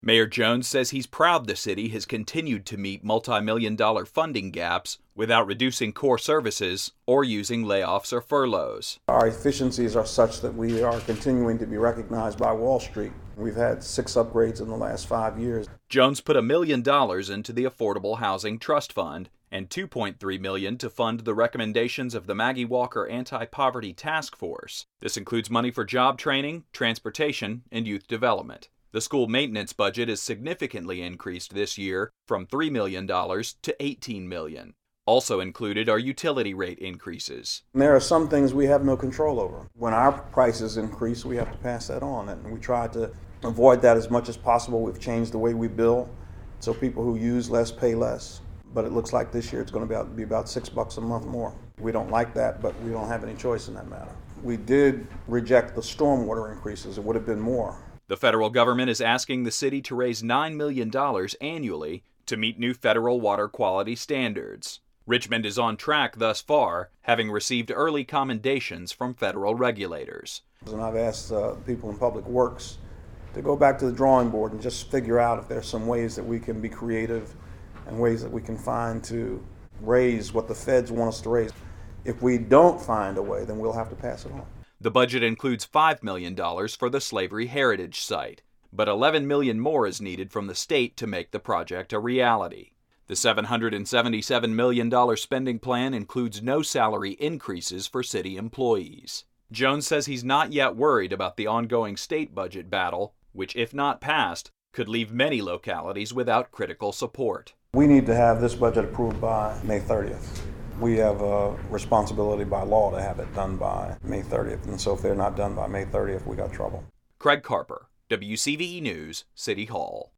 Mayor Jones says he's proud the city has continued to meet multi-million-dollar funding gaps without reducing core services or using layoffs or furloughs. Our efficiencies are such that we are continuing to be recognized by Wall Street. We've had 6 upgrades in the last 5 years. Jones put $1 million into the Affordable Housing Trust Fund and $2.3 million to fund the recommendations of the Maggie Walker Anti-Poverty Task Force. This includes money for job training, transportation, and youth development. The school maintenance budget is significantly increased this year from $3 million to $18 million. Also included are utility rate increases. There are some things we have no control over. When our prices increase, we have to pass that on, and we try to avoid that as much as possible. We've changed the way we bill, so people who use less pay less. But it looks like this year it's going to be about $6 a month more. We don't like that, but we don't have any choice in that matter. We did reject the stormwater increases. It would have been more. The federal government is asking the city to raise $9 million annually to meet new federal water quality standards. Richmond is on track thus far, having received early commendations from federal regulators. And I've asked people in Public Works to go back to the drawing board and just figure out if there's some ways that we can be creative and ways that we can find to raise what the feds want us to raise. If we don't find a way, then we'll have to pass it on. The budget includes $5 million for the Slavery Heritage Site, but $11 million more is needed from the state to make the project a reality. The $777 million spending plan includes no salary increases for city employees. Jones says he's not yet worried about the ongoing state budget battle, which, if not passed, could leave many localities without critical support. We need to have this budget approved by May 30th. We have a responsibility by law to have it done by May 30th, and so if they're not done by May 30th, we got trouble. Craig Carper, WCVE News, City Hall.